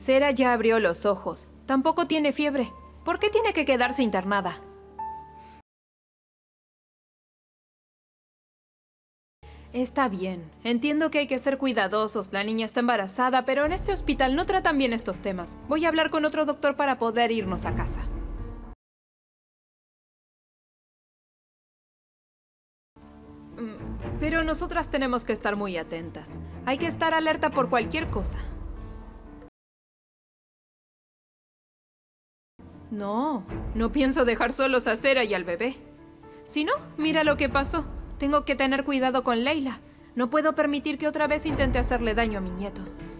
Sera ya abrió los ojos. Tampoco tiene fiebre. ¿Por qué tiene que quedarse internada? Está bien. Entiendo que hay que ser cuidadosos. La niña está embarazada, pero en este hospital no tratan bien estos temas. Voy a hablar con otro doctor para poder irnos a casa. Pero nosotras tenemos que estar muy atentas. Hay que estar alerta por cualquier cosa. No, no pienso dejar solos a Sera y al bebé. Si no, mira lo que pasó. Tengo que tener cuidado con Leila. No puedo permitir que otra vez intente hacerle daño a mi nieto.